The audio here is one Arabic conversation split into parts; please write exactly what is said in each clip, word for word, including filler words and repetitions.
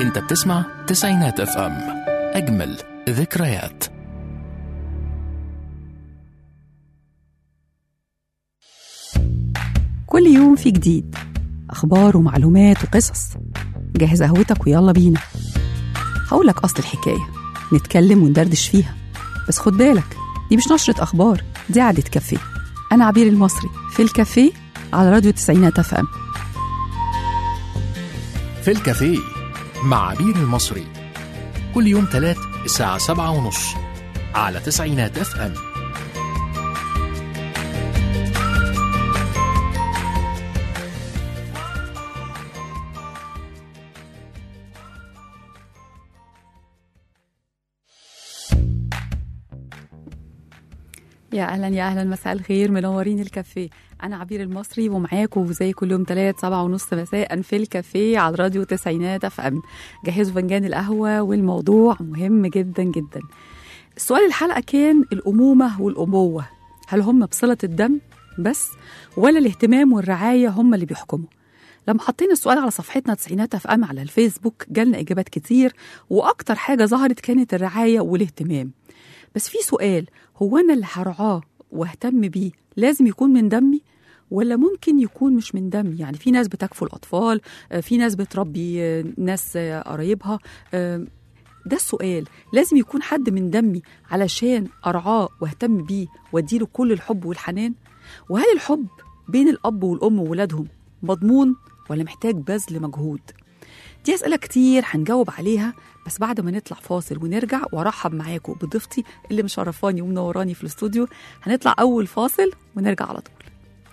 انت بتسمع تسعينات اف ام، اجمل ذكريات. كل يوم في جديد، أخبار ومعلومات وقصص. جهز قهوتك ويلا بينا. هقولك أصل الحكاية، نتكلم وندردش فيها، بس خد بالك دي مش نشرة أخبار، دي قعدة كافيه. أنا عبير المصري في الكافيه على راديو تسعينات اف ام. في الكافيه مع عبير المصري كل يوم ثلاث الساعة سبعة ونص على تسعينات اف ام. يا أهلا يا أهلا، مساء الخير، منورين الكافيه. أنا عبير المصري ومعاكم زي كل يوم تلات سبعة ونص مساء في الكافيه على راديو تسعينات اف ام. جهزوا فنجان القهوة والموضوع مهم جدا جدا. السؤال الحلقة كان الأمومة والأبوة، هل هم بصلة الدم بس ولا الاهتمام والرعاية هم اللي بيحكموا؟ لما حطينا السؤال على صفحتنا تسعينات اف ام على الفيسبوك جالنا إجابات كتير، وأكتر حاجة ظهرت كانت الرعاية والاهتمام. بس في سؤال، هو أنا اللي هرعاه واهتم بيه لازم يكون من دمي ولا ممكن يكون مش من دمي؟ يعني في ناس بتكفل الأطفال، في ناس بتربي ناس قرايبها. ده السؤال، لازم يكون حد من دمي علشان أرعاه واهتم بيه واديله كل الحب والحنان؟ وهل الحب بين الأب والأم وولادهم مضمون ولا محتاج بذل مجهود؟ دي أسئلة كتير هنجاوب عليها، بس بعد ما نطلع فاصل ونرجع وارحب معاكم بضيفتي اللي مشرفاني ومنوراني في الاستوديو. هنطلع أول فاصل ونرجع على طول.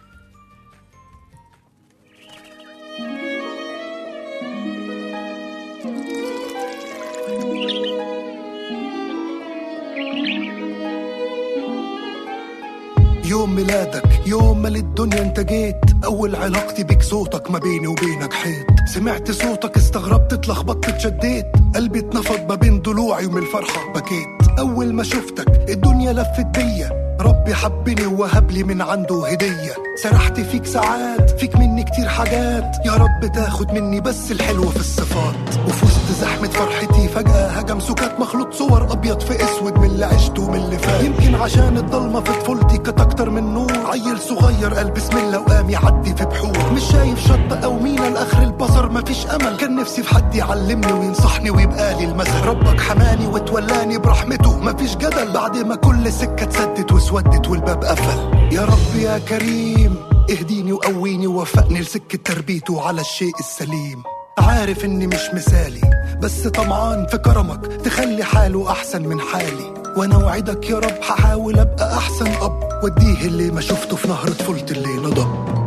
يوم ميلادك يوم ما للدنيا انت جيت، اول علاقتي بيك صوتك ما بيني وبينك حيط، سمعت صوتك استغربت اتلخبطت اتشديت، قلبي اتنفض ما بين ضلوعي ومن الفرحة بكيت، اول ما شفتك الدنيا لفت بيا، ربي حبني ووهب لي من عنده هدية، سرحت فيك ساعات فيك مني كتير حاجات، يا رب تاخد مني بس الحلو في الصفات، وفي وسط زحمة فرحتي فجأة هجم سكات مخلوط صور ابيض في اسود من اللي عشته ومن اللي فات، يمكن عشان الضلمة في طفولتي كانت اكتر من نور، عيل صغير قال بسم الله وقام يعدي في بحور، مش شايف شط او مينا لاخر البصر مفيش امل، كان نفسي في حد يعلمني وينصحني ويبقى لي المثل، ربك حماني وتولاني برحمته مفيش جدل، بعد ما كل سكة اتسدت وسودت والباب قفل، يا رب يا كريم اهديني وقويني ووفقني لسكة تربيته على الشيء السليم، عارف اني مش مثالي بس طمعان في كرمك تخلي حاله احسن من حالي، وانا وعدك يا رب هحاول ابقى احسن اب واديه اللي ما شفته في نهر طفولتي اللي نضب.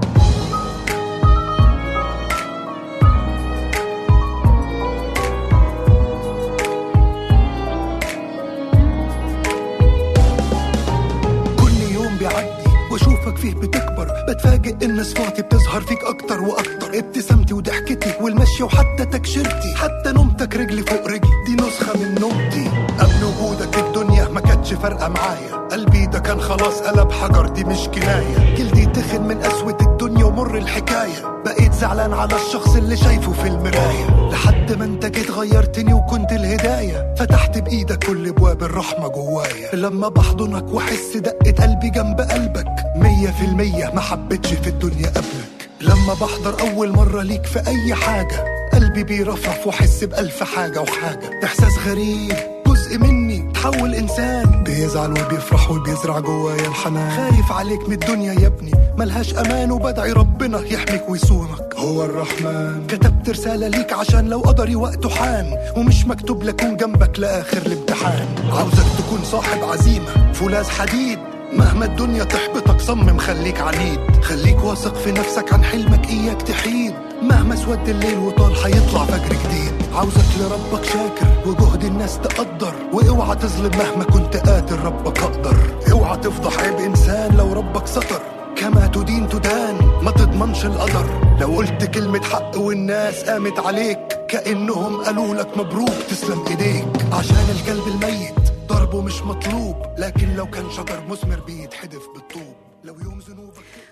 واشوفك فيه بتكبر بتفاجئ ان صفاتي بتظهر فيك اكتر واكتر، ابتسامتي وضحكتي والمشي وحتى تكشيرتي، حتى نومتك رجلي فوق رجلي دي نسخة من نومتي، قبل وجودك الدنيا ما كانتش فارقة معايا، قلبي ده كان خلاص قلب حجر دي مش كناية، جلدي تخن من قسوة الدنيا ومر الحكاية، بقيت زعلان على الشخص اللي شايفه في المراية، لحد ما انت جيت غيرتني وكنت الهداية، فتحت بايدك كل ابواب الرحمة جوايا، لما بحضنك واحس دقة قلبي جنب قلبك مية في المية ما حبيتش في الدنيا قبلك، لما بحضر اول مرة ليك في اي حاجة قلبي بيرفرف واحس بألف حاجة وحاجة، احساس غريب جزء مني تحول انسان، بيزعل وبيفرح وبيزرع جوايا الحنان، خايف عليك من الدنيا يا ابني ملهاش امان، وبدعي ربنا يحميك ويصونك هو الرحمن، كتبت رسالة ليك عشان لو قدري وقته حان، ومش مكتوب لكون جنبك لاخر الامتحان، عاوزك تكون صاحب عزيمة فولاذ حديد، مهما الدنيا تحبطك صمم خليك عنيد، خليك واثق في نفسك عن حلمك اياك تحيد، مهما سود الليل وطال حيطلع فجر جديد، عاوزك لربك شاكر وجهد الناس تقدر، واوعى تظلم مهما كنت قادر ربك اقدر، اوعى تفضح عيب انسان لو ربك ستر، كما تدين تدان ما تضمنش القدر، لو قلت كلمة حق والناس قامت عليك كأنهم قالوا لك مبروك تسلم ايديك، عشان الكلب الميت ضربه مش مطلوب، لكن لو كان شجر مثمر بيتحدف بالطوب، لو يوم ذنوبك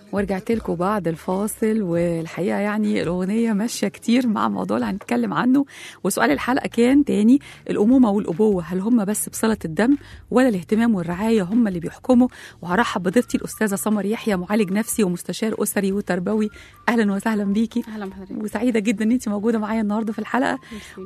ورجعت لكم بعد الفاصل، والحقيقة يعني الأغنية ماشية كتير مع الموضوع اللي هنتكلم عنه. وسؤال الحلقة كان تاني: الأمومة والأبوة هل هم بس بصلة الدم ولا الاهتمام والرعاية هم اللي بيحكموا؟ وهرحب بضيفتي الأستاذة سمر يحيى، معالج نفسي ومستشار أسري وتربوي. أهلا وسهلا بيكي. أهلا بحضرتك، وسعيدة جدا إن أنت موجودة معايا النهاردة في الحلقة.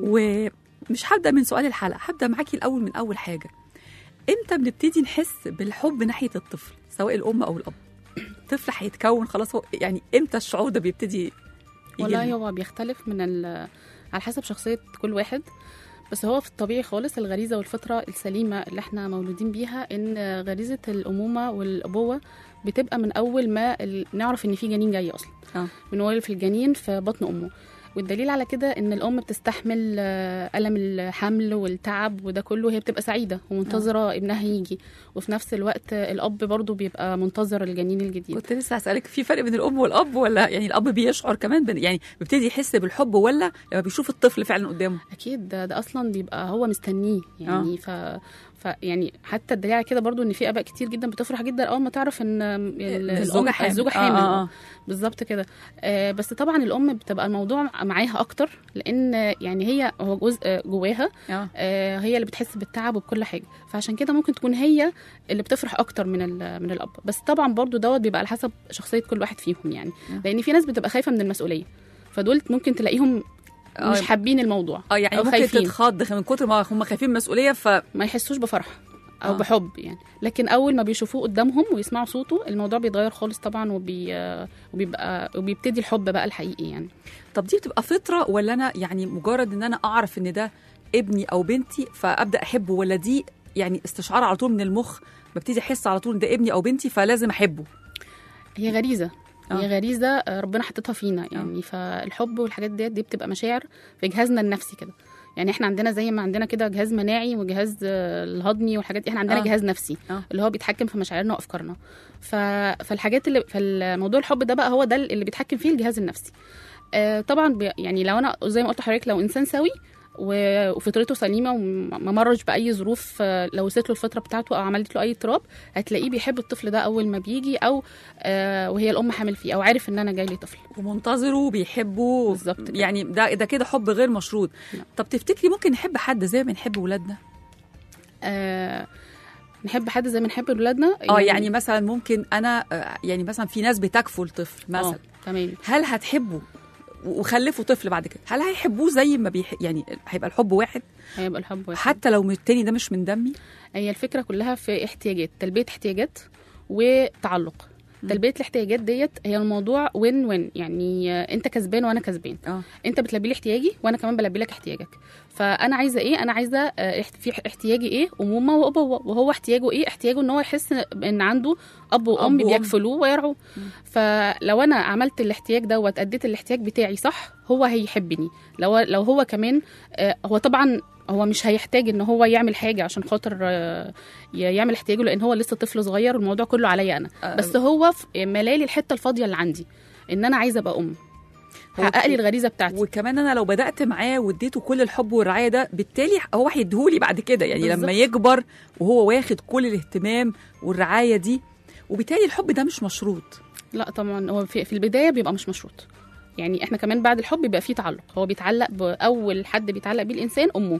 ومش هبدأ من سؤال الحلقة، هبدأ معاكي الأول من أول حاجة. إمتى بنبتدي نحس بالحب ناحية الطفل سواء الأم أو الأب؟ طفل هيتكون خلاص، هو يعني امتى الشعور ده بيبتدي؟ والله هو بيختلف من على حسب شخصية كل واحد، بس هو في الطبيعي خالص الغريزة والفطرة السليمة اللي احنا مولودين بيها ان غريزة الأمومة والأبوة بتبقى من أول ما نعرف ان في جنين جاي أصلا آه. من أول في الجنين في بطن أمه. والدليل على كده ان الام بتستحمل الم الحمل والتعب وده كله، هي بتبقى سعيده ومنتظره آه. ابنها يجي، وفي نفس الوقت الاب برضو بيبقى منتظر الجنين الجديد. كنت لسه هسالك في فرق بين الام والاب، ولا يعني الاب بيشعر كمان بن يعني بيبتدي يحس بالحب ولا لما بيشوف الطفل فعلا قدامه؟ اكيد ده, ده اصلا بيبقى هو مستنيه يعني. آه. ف فيعني حتى الدليل على كده برضو ان في اباء كتير جدا بتفرح جدا اول ما تعرف ان الزوجه حامل, الزوجة حامل. آه آه. بالظبط كده. آه بس طبعا الام بتبقى الموضوع معاها اكتر، لان يعني هي هو جزء جواها آه. آه هي اللي بتحس بالتعب وبكل حاجه، فعشان كده ممكن تكون هي اللي بتفرح اكتر من من الاب. بس طبعا برضو دوت بيبقى على حسب شخصيه كل واحد فيهم يعني. آه. لان في ناس بتبقى خايفه من المسؤوليه، فدول ممكن تلاقيهم مش حابين الموضوع اه يعني ممكن خايفين. تتخض من كتر ما هم خايفين من المسؤوليه فما يحسوش بفرح او آه. بحب يعني. لكن اول ما بيشوفوه قدامهم ويسمعوا صوته الموضوع بيتغير خالص طبعا، وبي... وبيبقى وبيبتدي الحب بقى الحقيقي يعني. طب دي بتبقى فطره ولا انا يعني مجرد ان انا اعرف ان ده ابني او بنتي فابدا احبه، ولا دي يعني استشعار على طول من المخ ببتدي احس على طول ده ابني او بنتي فلازم احبه؟ هي غريزه آه. هي غريزه ربنا حطتها فينا يعني. آه. فالحب والحاجات ديت دي بتبقى مشاعر في جهازنا النفسي كده يعني. احنا عندنا زي ما عندنا كده جهاز مناعي وجهاز الهضمي والحاجات دي، احنا عندنا آه. جهاز نفسي آه. اللي هو بيتحكم في مشاعرنا وافكارنا. ف... فالحاجات اللي فالموضوع الحب ده بقى هو ده اللي بيتحكم فيه الجهاز النفسي. آه طبعا بي... يعني لو انا زي ما قلت لحضرتك لو انسان سوي وفطرته سليمه وما مرش باي ظروف، لو وصلت له الفطره بتاعته او عملت له اي اضطراب هتلاقيه بيحب الطفل ده اول ما بيجي، او آه وهي الام حامل فيه، او عارف ان انا جاي لي طفل ومنتظره وبيحبه بالظبط يعني. ده ده كده حب غير مشروط. لا. طب تفتكري ممكن نحب حد زي ما بنحب ولادنا؟ آه نحب حد زي ما نحب ولادنا اه يعني, يعني مثلا ممكن انا يعني مثلا في ناس بتكفل طفل مثلا، تمام، هل هتحبه وخلفوا طفل بعد كده هل هيحبوه زي ما بيح... يعني هيبقى الحب واحد؟ هيبقى الحب واحد حتى لو التاني ده مش من دمي؟ هي الفكره كلها في احتياجات، تلبيه احتياجات وتعلق. تلبيه الاحتياجات ديت هي الموضوع وين وين يعني، انت كسبان وانا كسبان. أوه. انت بتلبي لي احتياجي وانا كمان بلبي لك احتياجك. فانا عايزه ايه؟ انا عايزه في احتياجي ايه؟ امومه وابوه، وهو احتياجه ايه؟ احتياجه ان هو يحس ان عنده اب وام بيكفلوه ويرعوه. فلو انا عملت الاحتياج دوت اديت الاحتياج بتاعي صح، هو هيحبني. لو لو هو كمان هو طبعا هو مش هيحتاج ان هو يعمل حاجه عشان خاطر يعمل احتياجه، لان هو لسه طفل صغير والموضوع كله عليا انا. أه بس هو ملالي الحته الفاضيه اللي عندي ان انا عايزه ابقى ام، حقق لي الغريزه بتاعتي. وكمان انا لو بدات معاه واديته كل الحب والرعايه ده بالتالي هو هيديهولي بعد كده يعني بالزبط. لما يكبر وهو واخد كل الاهتمام والرعايه دي، وبالتالي الحب ده مش مشروط. لا طبعا هو في, في البدايه بيبقى مش مشروط يعني. احنا كمان بعد الحب بيبقى فيه تعلق، هو بيتعلق باول حد بيتعلق بيه الانسان امه.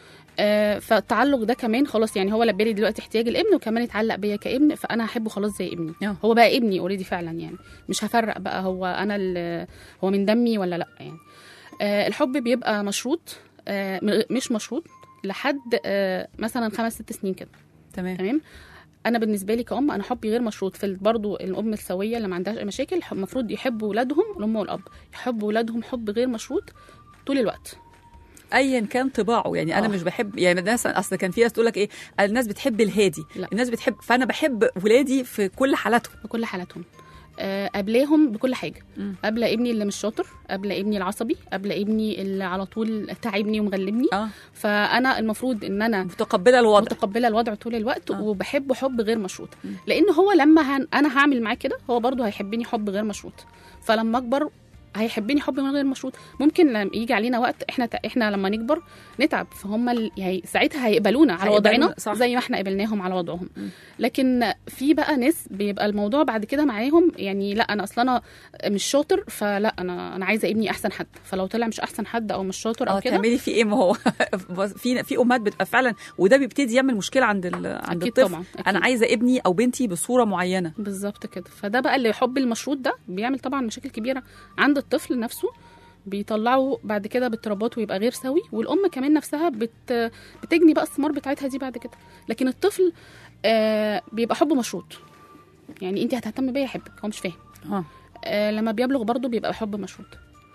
آه فالتعلق ده كمان خلاص يعني هو لبى لي دلوقتي احتياج الابن وكمان يتعلق بيا كابن، فانا هحبه خلاص زي ابني. أوه. هو بقى ابني اوريدي فعلا يعني، مش هفرق بقى هو انا هو من دمي ولا لا يعني. آه الحب بيبقى مشروط آه مش مشروط لحد آه مثلا خمس ست سنين كده. تمام تمام. انا بالنسبه لي كأم انا حبي غير مشروط. في برضو الام السويه اللي ما عندهاش مشاكل المفروض يحبوا اولادهم، الام والاب يحبوا اولادهم حب غير مشروط طول الوقت ايا كان طباعه يعني. انا أوه. مش بحب يعني الناس اصل كان في ناس تقول لك ايه، الناس بتحب الهادي، لا. الناس بتحب، فانا بحب ولادي في كل حالاتهم في كل حالاتهم أه قبلهم بكل حاجه. م. قبل ابني اللي مش شاطر، قبل ابني العصبي، قبل ابني اللي على طول تعبني ومغلبني. أه. فانا المفروض ان انا متقبله الوضع متقبله الوضع طول الوقت. أه. وبحبه حب غير مشروط. م. لان هو لما هن... انا هعمل معاه كده هو برضو هيحبني حب غير مشروط. فلما اكبر هيحبني حب من غير مشروط. ممكن لما يجي علينا وقت احنا احنا لما نكبر نتعب، فهم ال... يعني ساعتها هيقبلونا على وضعنا زي ما احنا قبلناهم على وضعهم. م. لكن في بقى ناس بيبقى الموضوع بعد كده معاهم يعني لا انا اصلا انا مش شاطر، فلا انا انا عايزه ابني احسن حد، فلو طلع مش احسن حد او مش شاطر او كده تعملي في ايه؟ ما هو في في امهات بتبقى فعلا، وده بيبتدي يعمل مشكله عند عند الطفل. طبعاً. انا عايزه ابني او بنتي بصوره معينه بالظبط كده. فده بقى اللي حب المشروط ده بيعمل طبعا مشاكل كبيره عند الطفل نفسه، بيطلعوا بعد كده باضطرابات ويبقى غير سوي، والام كمان نفسها بت بتجني بقى الثمار بتاعتها دي بعد كده. لكن الطفل آه بيبقى حب مشروط، يعني انت هتهتم بيا احبك، هو مش فاهم. اه آه لما بيبلغ برضه بيبقى حب مشروط.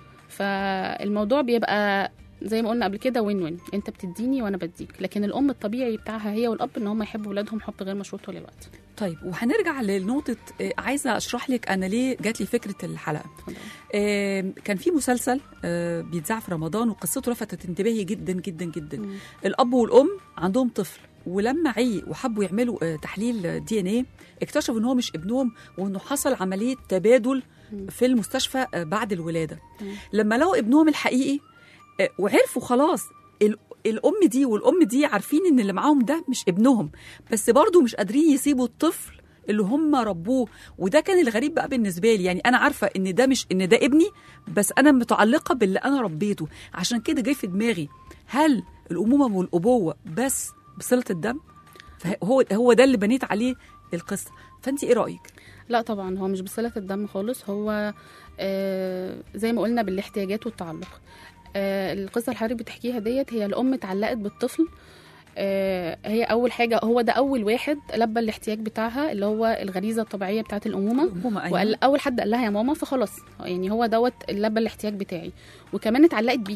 فالموضوع بيبقى زي ما قلنا قبل كده وين وين، انت بتديني وانا بديك. لكن الام الطبيعي بتاعها هي والاب ان هم يحبوا ولادهم حب غير مشروط طول الوقت. طيب وهنرجع لنقطه، عايزه اشرح لك انا ليه جات لي فكره الحلقه. آه كان في مسلسل آه بيتذاع في رمضان وقصته لفتت انتباهي جدا جدا جدا. م. الاب والام عندهم طفل، ولما عي وحبوا يعملوا آه تحليل دي ان ايه اكتشفوا ان هو مش ابنهم، وانه حصل عمليه تبادل م. في المستشفى آه بعد الولاده. م. لما لقوا ابنهم الحقيقي آه وعرفوا خلاص الام دي والام دي عارفين ان اللي معاهم ده مش ابنهم، بس برضو مش قادرين يسيبوا الطفل اللي هم ربوه. وده كان الغريب بقى بالنسبه لي، يعني انا عارفه ان ده مش ان ده ابني، بس انا متعلقه باللي انا ربيته. عشان كده جاي في دماغي هل الامومه والابوه بس بصله الدم؟ فهو هو ده اللي بنيت عليه القصه. فانت ايه رايك؟ لا طبعا هو مش بصله الدم خالص، هو آه زي ما قلنا بالاحتياجات والتعلق. آه القصه اللي حضرتك بتحكيها ديت هي الام اتعلقت بالطفل. آه هي اول حاجه، هو ده اول واحد لبى الاحتياج بتاعها اللي هو الغريزه الطبيعيه بتاعه الامومه. أيوة. وقال اول حد قال لها يا ماما، فخلاص يعني هو دوت لبى الاحتياج بتاعي. وكمان اتعلقت بيه.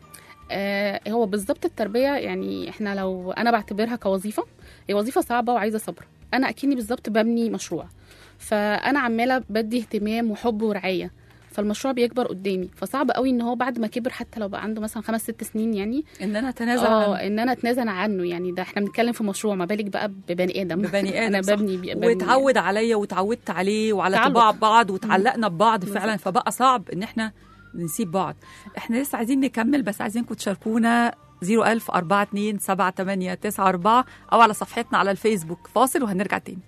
آه هو بالظبط التربيه، يعني احنا لو انا بعتبرها كوظيفه، هي وظيفه صعبه وعايزه صبر. انا اكني بالظبط ببني مشروع، فانا عماله بدي اهتمام وحب ورعايه، فالمشروع بيكبر قدامي. فصعب قوي ان هو بعد ما كبر حتى لو بقى عنده مثلا خمس ست سنين يعني ان انا اتنازل اه ان انا اتنازل عنه. يعني ده احنا بنتكلم في مشروع، ما بالك بقى ببني ادم ببني ادم انا ببني, ببني واتعود عليا واتعودت عليه وعلى طباع بعض وتعلقنا ببعض فعلا. فبقى صعب ان احنا نسيب بعض. احنا لسه عايزين نكمل، بس عايزينكم تشاركونا صفر ألف أربعة اتنين سبعة تمانية تسعة أربعة او على صفحتنا على الفيسبوك. فاصل وهنرجع تاني.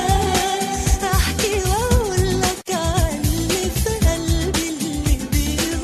احكي واقول لك عن اللي في قلبي اللي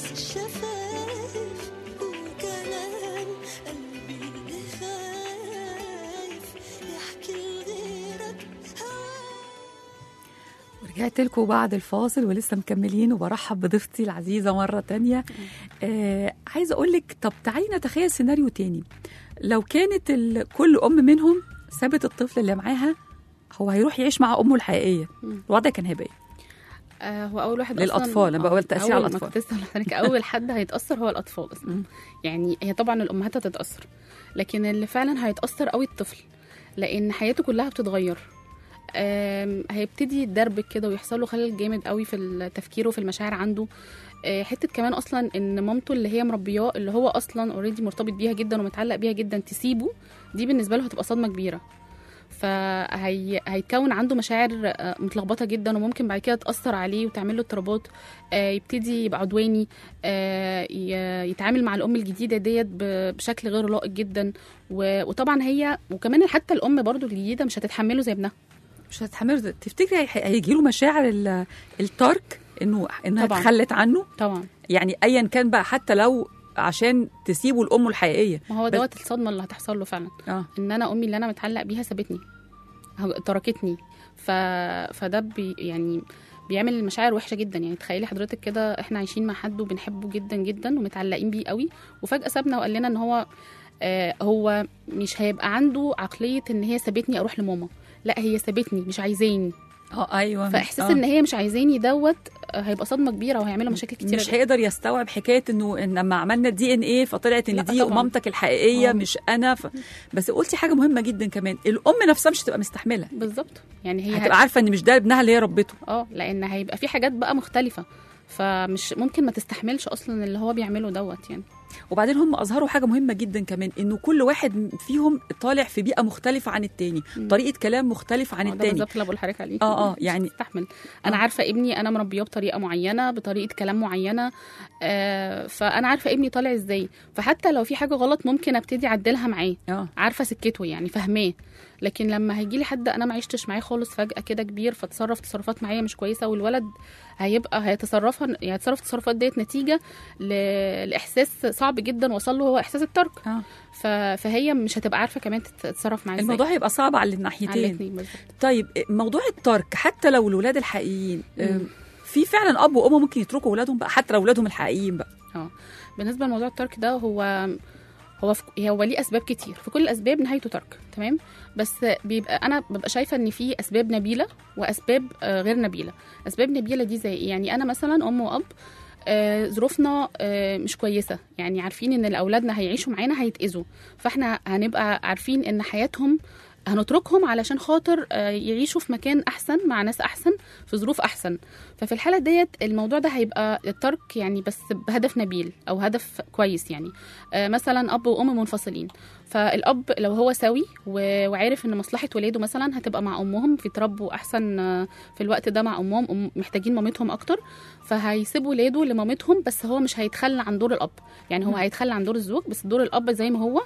بس الشفايف وكلام قلبي اللي خايف يحكي لغيرك رجعت لكم بعد الفاصل ولسه مكملين، وبرحب بضيفتي العزيزة مرة تانية. آه عايزة أقول لك، طب تعالي نتخيل سيناريو تاني. لو كانت ال... كل أم منهم سابت الطفل اللي معاها، هو هيروح يعيش مع أمه الحقيقية، الوضع كان هيبقى ايه؟ آه هو اول واحد للاطفال، انا بقول تاثير على الاطفال. اول حد هيتاثر هو الاطفال اصلا. يعني هي طبعا الامهات هتتاثر، لكن اللي فعلا هيتاثر قوي الطفل، لان حياته كلها بتتغير. هيبتدي يتدربك كده ويحصل له خلل جامد قوي في التفكير وفي المشاعر عنده. آه حته كمان اصلا ان مامته اللي هي مربياه، اللي هو اصلا اوريدي مرتبط بيها جدا ومتعلق بيها جدا، تسيبه، دي بالنسبه له هتبقى صدمه كبيره. فهيتكون عنده مشاعر متلخبطه جدا، وممكن بعد كده تاثر عليه وتعمل له اضطرابات. يبتدي يبقى عدواني، يتعامل مع الام الجديده ديت بشكل غير لائق جدا. وطبعا هي وكمان حتى الام برضو الجديده مش هتتحمله زي ابنها، مش هتتحمله. تفتكري هيجي له مشاعر الترك، انه انها تخلت عنه؟ طبعا، يعني ايا كان بقى، حتى لو عشان تسيبوا الام الحقيقيه. ما هو دوت الصدمه اللي هتحصل له فعلا. آه. ان انا امي اللي انا متعلق بيها سابتني، تركتني. ف... فده بي يعني بيعمل المشاعر وحشه جدا. يعني تخيلي حضرتك كده، احنا عايشين مع حد وبنحبه جدا جدا ومتعلقين بيه قوي، وفجاه سابنا وقال لنا ان هو آه هو مش هيبقى عنده عقليه ان هي سابتني اروح لماما، لا هي سابتني مش عايزاني. اه ايوه. فاحساس آه. ان هي مش عايزاني دوت هيبقى صدمه كبيره وهيعملوا مشاكل كتير. مش هيقدر يستوعب حكايه انه إن لما عملنا الدي ان ايه فطلعت ان دي مامتك الحقيقيه أوه. مش انا. ف... بس قلتي حاجه مهمه جدا كمان، الام نفسها مش هتبقى مستحمله. بالظبط، يعني هي هتبقى عارفه ان مش ده ابنها اللي هي ربته. اه لان هيبقى في حاجات بقى مختلفه، فمش ممكن ما تستحملش اصلا اللي هو بيعمله دوت يعني. وبعدين هم اظهروا حاجه مهمه جدا كمان، انه كل واحد فيهم طالع في بيئه مختلفه عن التاني، م. طريقه كلام مختلفه عن التاني. ده بالظبط اللي بقول لحضرتك عليه. اه اه يعني استحمل. انا آه. عارفه ابني انا مربيه بطريقه معينه، بطريقه كلام معينه، آه فانا عارفه ابني طالع ازاي، فحتى لو في حاجه غلط ممكن ابتدي اعدلها معاه. آه. عارفه سكته يعني، فاهماه. لكن لما هيجي لي حد انا ما عشتش معاه خالص، فجاه كده كبير، فتصرف تصرفات معايا مش كويسه، والولد هيبقى هيتصرفها يعني هيتصرف التصرفات ديت نتيجه ل... لاحساس صعب جدا وصل له، هو احساس الترك. آه. ف... فهي مش هتبقى عارفه كمان تتصرف معاه ازاي. الموضوع هيبقى صعب على الناحيتين. طيب موضوع الترك حتى لو الولاد الحقيقيين، في فعلا اب وام ممكن يتركوا اولادهم بقى حتى لو اولادهم الحقيقيين بقى؟ اه بالنسبه لموضوع الترك ده، هو هو في... هو ليه اسباب كتير، في كل الاسباب نهايته ترك، تمام. بس بيبقى انا ببقى شايفه ان في اسباب نبيله واسباب غير نبيله. اسباب نبيله دي زي يعني انا مثلا ام واب آه ظروفنا آه مش كويسه، يعني عارفين ان الاولادنا هيعيشوا معانا هيتاذوا، فاحنا هنبقى عارفين ان حياتهم هنتركهم علشان خاطر آه يعيشوا في مكان احسن مع ناس احسن في ظروف احسن. ففي الحاله ديت الموضوع ده هيبقى الترك يعني، بس بهدف نبيل او هدف كويس. يعني آه مثلا اب وام منفصلين، فالاب لو هو سوي وعارف ان مصلحه ولاده مثلا هتبقى مع امهم، بيتربوا احسن في الوقت ده مع امهم، محتاجين مامتهم اكتر، فهيسيبوا ولاده لمامتهم، بس هو مش هيتخلى عن دور الاب. يعني هو هيتخلى عن دور الزوج، بس دور الاب زي ما هو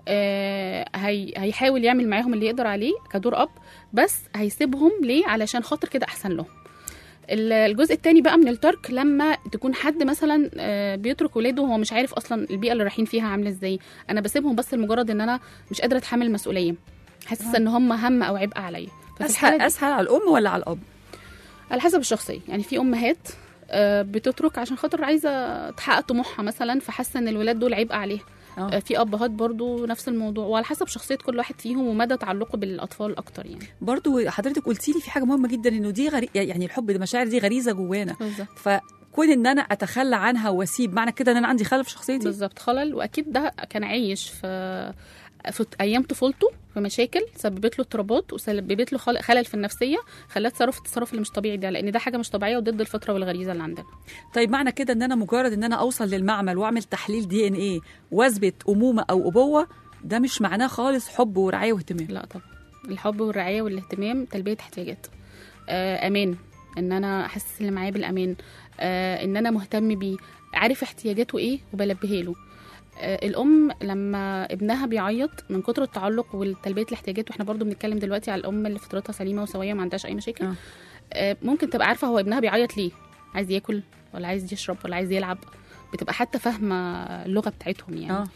آه هي هيحاول يعمل معاهم اللي يقدر عليه كدور اب، بس هيسيبهم ليه؟ علشان خاطر كده احسن لهم. الجزء الثاني بقى من الترك، لما تكون حد مثلا بيترك ولاده وهو مش عارف اصلا البيئه اللي رايحين فيها عامله ازاي، انا بسيبهم بس لمجرد ان انا مش قادره اتحمل المسؤوليه، حاسه ان هم هم او عبء عليا. اسهل اسهل على الام ولا على الاب؟ على حسب الشخصيه. يعني في امهات بتترك عشان خاطر عايزه تحقق طموحها مثلا، فحاسه ان الولاد دول عبء عليها. أوه. في ابهات برضو نفس الموضوع، وعلى حسب شخصيه كل واحد فيهم ومدى تعلقه بالاطفال اكتر. يعني برضو حضرتك قلتي لي في حاجه مهمه جدا، انه دي غري... يعني الحب المشاعر دي غريزه جوانا، فكون ان انا اتخلى عنها واسيب، معنى كده ان انا عندي خلل في شخصيتي. بالظبط، خلل. واكيد ده كان عايش في في ايام طفولته في مشاكل سببت له اضطرابات وسببت له خلل في النفسيه، خلاه تصرف التصرف اللي مش طبيعي ده، لان ده حاجه مش طبيعيه وضد الفطره والغريزه اللي عندنا. طيب معنى كده ان انا مجرد ان انا اوصل للمعمل واعمل تحليل دي ان ايه واثبت امومه او ابوه، ده مش معناه خالص حب ورعايه واهتمام؟ لا طبعا، الحب والرعايه والاهتمام تلبيه احتياجات، آه امان، ان انا احسس اللي معايا بالامان، آه ان انا مهتم بيه، عارف احتياجاته ايه وبلبيه له. الام لما ابنها بيعيط من كتر التعلق والتلبيه الاحتياجات، واحنا برضو بنتكلم دلوقتي على الام اللي فطرتها سليمه وسويه ما عندهاش اي مشاكل، أه. ممكن تبقى عارفه هو ابنها بيعيط ليه، عايز ياكل ولا عايز يشرب ولا عايز يلعب، بتبقى حتى فاهمه اللغه بتاعتهم يعني. آه.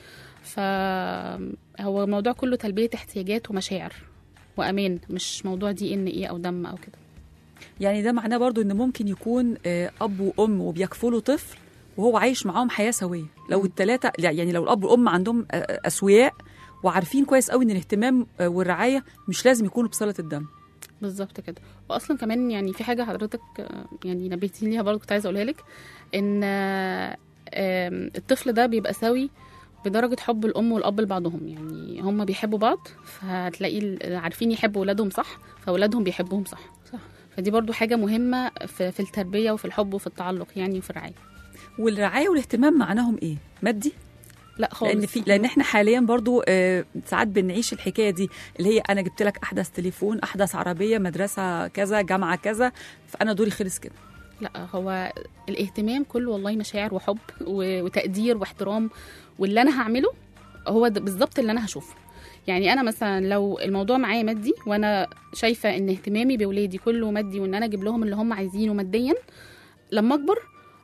فهو الموضوع كله تلبيه احتياجات ومشاعر وامان، مش موضوع دي ان ايه او دم او كده. يعني ده معناه برضو ان ممكن يكون آه، اب وام وبيكفلوا طفل وهو عايش معاهم حياه سويه، لو الثلاثه يعني لو الاب والام عندهم آه، اسوياء وعارفين كويس قوي ان الاهتمام آه، والرعايه مش لازم يكونوا بصله الدم. بالظبط كده. واصلا كمان يعني في حاجه حضرتك آه، يعني نبهتيني ليها برضه، كنت عايزه اقولها لك، ان آه، آم، الطفل ده بيبقى سوي بدرجه حب الام والاب لبعضهم. يعني هم بيحبوا بعض، فهتلاقي ال- عارفين يحبوا ولادهم صح، فاولادهم بيحبوهم صح. صح. فدي برضو حاجه مهمه في, في التربيه وفي الحب وفي التعلق يعني وفي الرعايه. والرعايه والاهتمام معناهم ايه؟ مادي؟ لا خالص. لان في لان احنا حاليا برضو آه، ساعات بنعيش الحكايه دي اللي هي انا جبت لك احدث تليفون، احدث عربيه، مدرسه كذا، جامعه كذا، فانا دوري خلص كده. لا، هو الاهتمام كله والله مشاعر وحب و- وتقدير واحترام، واللي انا هعمله هو ده بالظبط اللي انا هشوفه. يعني انا مثلا لو الموضوع معايا مادي وانا شايفه ان اهتمامي بولادي كله مادي وان انا اجيب لهم اللي هم عايزينه ماديا، لما اكبر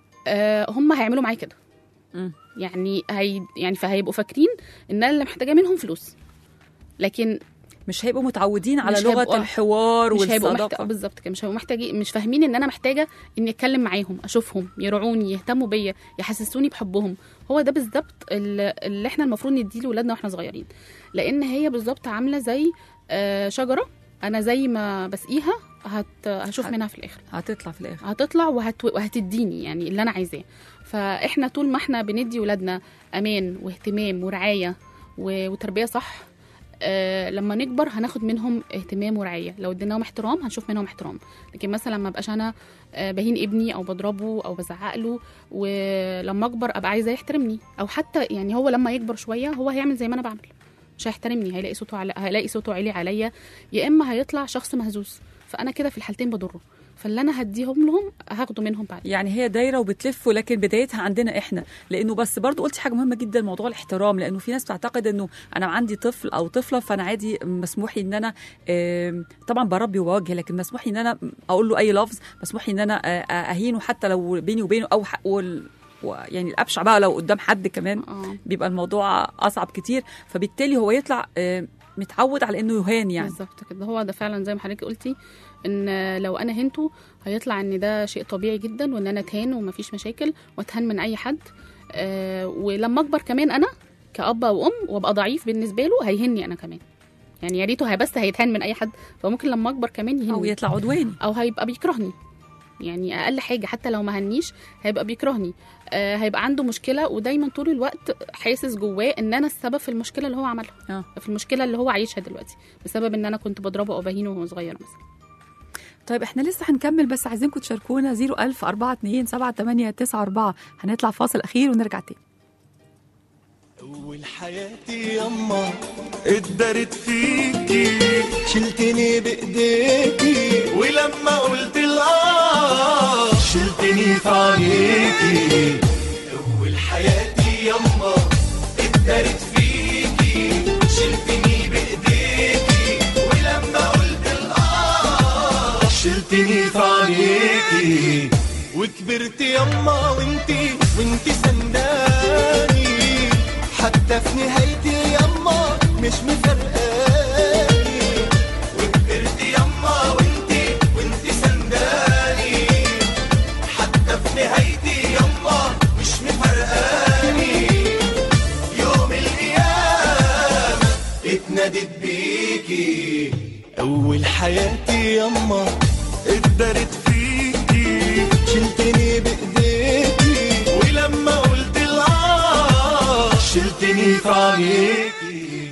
آه هم هيعملوا معايا كده. مم. يعني هي يعني فهيبقوا فاكرين ان انا اللي محتاجه منهم فلوس، لكن مش هيبقوا متعودين على مش لغه هيبقوا- الحوار مش هيبقوا محت... والصداقه. بالظبط كده، مش هيبقوا محتاجين، مش فاهمين ان انا محتاجه اني اتكلم معاهم، اشوفهم، يرعوني، يهتموا بيا، يحسسوني بحبهم. هو ده بالظبط اللي اللي احنا المفروض نديه لاولادنا واحنا صغيرين، لان هي بالظبط عامله زي آه، شجره، انا زي ما بسقيها هت... هشوف هت- منها في الاخر، هتطلع في الاخر. هتطلع وهت... وهتديني يعني اللي انا عايزاه. فاحنا طول ما احنا بندي ولادنا امان واهتمام ورعايه و... وتربيه صح، آه لما نكبر هناخد منهم اهتمام ورعايه. لو اديناهم احترام هنشوف منهم احترام. لكن مثلا ما بقاش انا آه بهين ابني او بضربه او بزعق له، ولما اكبر ابقى عايزاه يحترمني، او حتى يعني هو لما يكبر شويه هو هيعمل زي ما انا بعمل، مش هيحترمني، هيلاقي صوته على... هيلاقي صوته عالي عليا، يا اما هيطلع شخص مهزوز، فانا كده في الحالتين بضره. فاللي انا هديهم لهم هاخده منهم بعد. يعني هي دايره وبتلف، ولكن بدايتها عندنا احنا. لانه بس برضو قلتي حاجه مهمه جدا، موضوع الاحترام، لانه في ناس بتعتقد انه انا عندي طفل او طفله فانا عادي مسموح لي ان انا آم، طبعا بربي وبوجه، لكن مسموح لي ان انا اقول له اي لفظ، مسموح لي ان انا آه، اهينه حتى لو بيني وبينه، او ح- وال- يعني الابشع بقى لو قدام حد كمان اه بيبقى الموضوع اصعب كتير، فبالتالي هو يطلع آه، متعود على انه يهان يعني. بالظبط كده. هو ده فعلا زي ما حضرتك قلتي، ان لو انا هنته هيطلع ان ده شيء طبيعي جدا، وان انا اتهان ومفيش مشاكل واتهان من اي حد. آه ولما اكبر كمان انا كأب او ام وابقى ضعيف بالنسبه له هيهني انا كمان. يعني يا ريته هي بس هيتهان من اي حد، فممكن لما اكبر كمان يهني او يطلع عدواني، او هيبقى بيكرهني. يعني اقل حاجه حتى لو ما هنيش هيبقى بيكرهني، آه هيبقى عنده مشكله ودايما طول الوقت حاسس جواه ان انا السبب في المشكله اللي هو عملها، آه. في المشكله اللي هو عايشها دلوقتي بسبب ان انا كنت بضربه او بهينه وهو صغير مثلا. طيب احنا لسه هنكمل، بس عايزينكم تشاركونا صفر ألف أربعة اتنين سبعة تمانية تسعة أربعة. هنطلع فاصل اخير ونرجع تاني. أول حياتي يما اتدارت فيكي، شلتني بايديكي ولما قلت الآه شلتني في عينيكي. أول حياتي يما اتدارت فيكي، شلتني بإيديكي ولما قلت الآه شلتني في عينيكي. وكبرت يما وانتي وانتي سنداني، حتى في نهايتي يما مش مفرقاني. وكبرت يما وانتي وانتي سنداني، حتى في نهايتي يما مش مفرقاني. يوم القيامة اتنادت بيكي. أول حياتي يما اتدارت فيكي، شلتني بإيديكي ولما قلت الآه شلتني في عينيكي.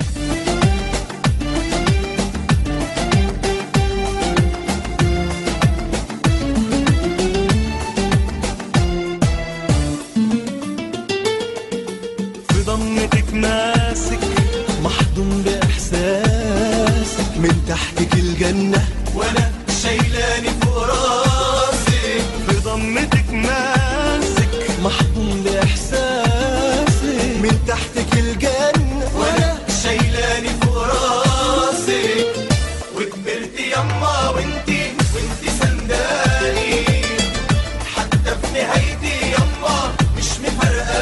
في ضمتك ماسك محضون بإحساسك، من تحتك الجنة وأنا شايلاني فوق راسك. في ضمتك ماسك محضون بإحساسك، من تحتك الجنة وأنا شايلاني فوق راسك. وكبرت يما وانتي وانتي سنداني، حتى في نهايتي يما مش مفرقاني.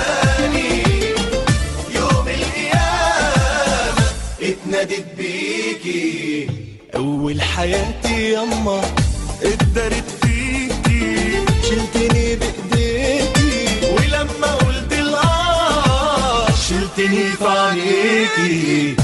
حياتي يما اتدارت فيكي، شلتني بايديكي ولما قلت الآه شلتني في عينيكي.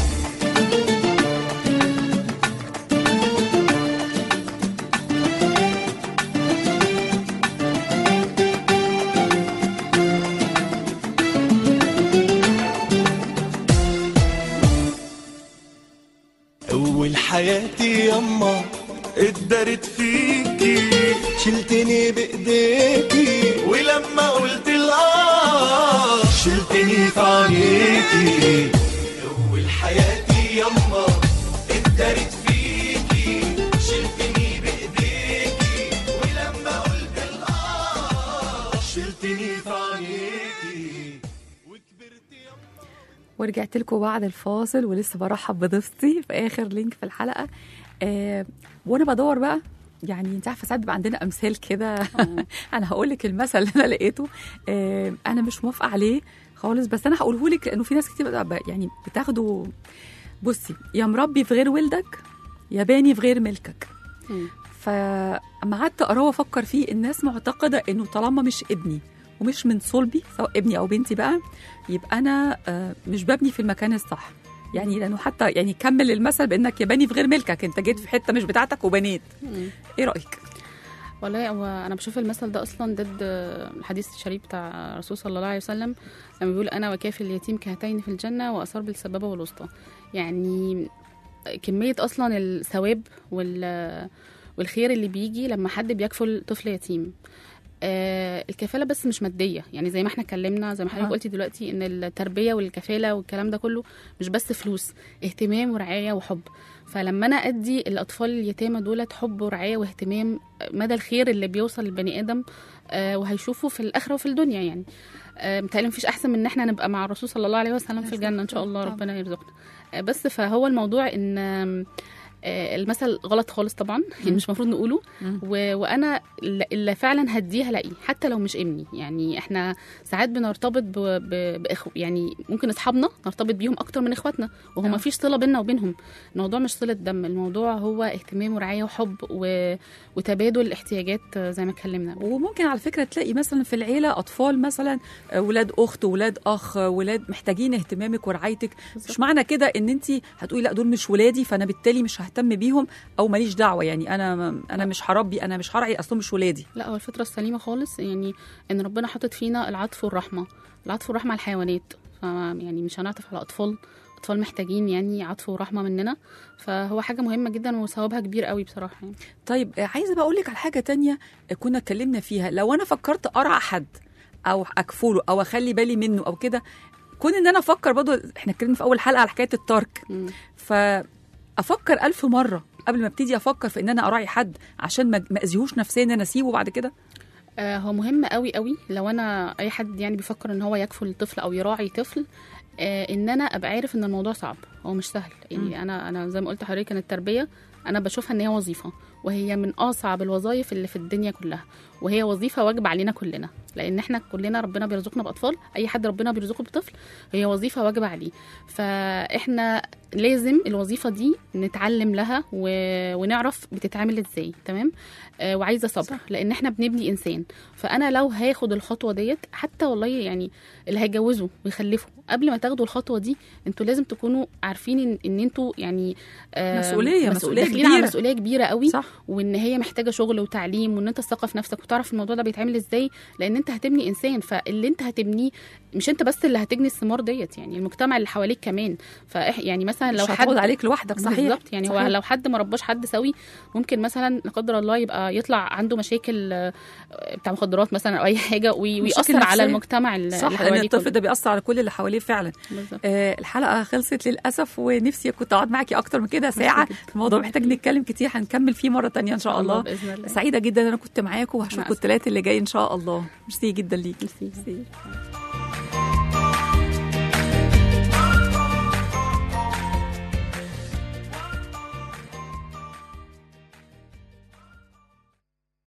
أول حياتي يما اتدارت فيكي، شلتني بايديكي ولما قلت الآه شلتني في عينيكي. أول حياتي يما اتدارت فيكي، شلتني بايديكي ولما قلت الآه شلتني في عينيكي. وكبرت يما. ورجعت لكم بعد الفاصل ولسه برحب بضيفتي في اخر لينك في الحلقه. آه وانا بدور بقى، يعني انت عارفه ساعات بيبقى عندنا امثال كده. انا هقول لك المثل اللي انا لقيته، آه انا مش موافقه عليه خالص، بس انا هقوله لك لانه في ناس كتير بقى يعني بتاخده. بصي، يا مربي في غير ولدك يا باني في غير ملكك. فاما قعدت اقراه وافكر فيه، الناس معتقده انه طالما مش ابني ومش من صلبي، سواء ابني او بنتي بقى، يبقى انا آه مش ببني في المكان الصح. يعني لانه حتى يعني كمل المثل بانك يباني في غير ملكك، انت جيت في حته مش بتاعتك وبنيت. ايه رايك؟ والله هو انا بشوف المثل ده اصلا ضد الحديث الشريف بتاع الرسول صلى الله عليه وسلم لما بيقول انا وكافل اليتيم كهاتين في الجنه واصار بالسبابه والوسطى. يعني كميه اصلا الثواب وال والخير اللي بيجي لما حد بيكفل طفل يتيم. آه الكفاله بس مش ماديه، يعني زي ما احنا اتكلمنا، زي ما حضرتك قلتي دلوقتي، ان التربيه والكفاله والكلام ده كله مش بس فلوس، اهتمام ورعايه وحب. فلما انا ادي الاطفال اليتامى دولت حب ورعايه واهتمام، مدى الخير اللي بيوصل للبني ادم آه وهيشوفه في الاخره وفي الدنيا. يعني آه متهيألي مفيش احسن من ان احنا نبقى مع الرسول صلى الله عليه وسلم في الجنه ان شاء الله، ربنا يرزقنا. آه بس فهو الموضوع ان آه المثل غلط خالص طبعا، يعني مش مفروض نقوله. و... وانا اللي فعلا هديه هلاقيه حتى لو مش ابني. يعني احنا ساعات بنرتبط ب... ب... بإخو... يعني ممكن اصحابنا نرتبط بيهم اكتر من اخواتنا، وهو ما فيش صله بيننا وبينهم. الموضوع مش صله دم، الموضوع هو اهتمام ورعايه وحب و... وتبادل الاحتياجات زي ما اتكلمنا. وممكن على فكره تلاقي مثلا في العيله اطفال، مثلا ولاد اخت ولاد اخ، ولاد محتاجين اهتمامك ورعايتك. مش معنى كده ان انت هتقولي لا دول مش ولادي فانا بالتالي مش ههتم بيهم او ماليش دعوه، يعني انا انا مش هربي، انا مش هرعي، اصلا مش ولادي. لا، هو الفطره السليمه خالص، يعني ان ربنا حاطط فينا العطف والرحمه، العطف والرحمه على الحيوانات. يعني مش هنعطف على اطفال، اطفال محتاجين يعني عطف ورحمه مننا. فهو حاجه مهمه جدا وثوابها كبير قوي بصراحه يعني. طيب عايزه بقى اقول لك على حاجه تانية كنا اتكلمنا فيها. لو انا فكرت ارعى حد او اكفله او اخلي بالي منه او كده، كون ان انا افكر برضه، احنا اتكلمنا في اول حلقه على حكايه الترك، فافكر ألف مره قبل ما ابتدي افكر في ان انا اراعي حد عشان ما اذيهوش نفسيا ان انا اسيبه بعد كده. آه هو مهم قوي قوي لو انا اي حد يعني بيفكر ان هو يكفل طفل او يراعي طفل، آه ان انا ابقى عارف ان الموضوع صعب، هو مش سهل. يعني م. انا انا زي ما قلت لحضرتك ان التربيه انا بشوفها ان هي وظيفه، وهي من اصعب الوظائف اللي في الدنيا كلها، وهي وظيفه واجب علينا كلنا، لان احنا كلنا ربنا بيرزقنا باطفال. اي حد ربنا بيرزقه بطفل هي وظيفه واجب عليه. فاحنا لازم الوظيفه دي نتعلم لها و... ونعرف بتتعمل ازاي. تمام. آه وعايزه صبر، صح. لان احنا بنبني انسان. فانا لو هاخد الخطوه ديت، حتى والله يعني اللي هيجوزوا ويخلفوا، قبل ما تاخدوا الخطوه دي انتوا لازم تكونوا عارفين ان, إن انتوا يعني آه مسؤوليه مسؤوليه داخلين على مسؤوليه كبيره قوي، صح. وان هي محتاجه شغل وتعليم، وان انت تثقف نفسك وتعرف الموضوع ده بيتعمل ازاي، لان انت هتبني انسان. فاللي انت هتبنيه مش انت بس اللي هتجني الثمار ديت، يعني المجتمع اللي حواليك كمان. ف يعني مثلا لو حد عليك لوحدك، صحيح بالظبط. يعني صحيح. هو لو حد ما رباش حد سوي، ممكن مثلا لا قدر الله يبقى يطلع عنده مشاكل بتاع مخدرات مثلا او اي حاجه، ويأثر على المجتمع اللي صح، لان الطفل ده بيأثر على كل اللي حواليه فعلا. آه الحلقه خلصت للاسف، ونفسي كنت اقعد معاكي اكتر من كده ساعه. الموضوع محتاج نتكلم كتير، هنكمل فيه مره تانية ان شاء الله, الله. بإذن الله. سعيده جدا انا كنت معاكم، وهشوفكم الثلاث اللي جاي ان شاء الله. ميرسي جدا ليكي. ميرسي.